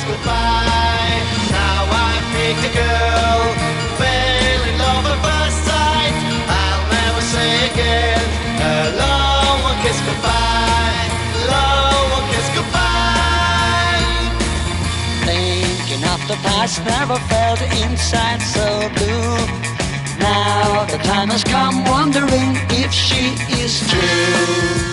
kiss goodbye. Now I picked a girl, fell in love at first sight. I'll never say again, hello, one kiss goodbye. Hello, one kiss goodbye. Thinking of the past, never felt inside so blue. Now the time has come, wondering if she is true.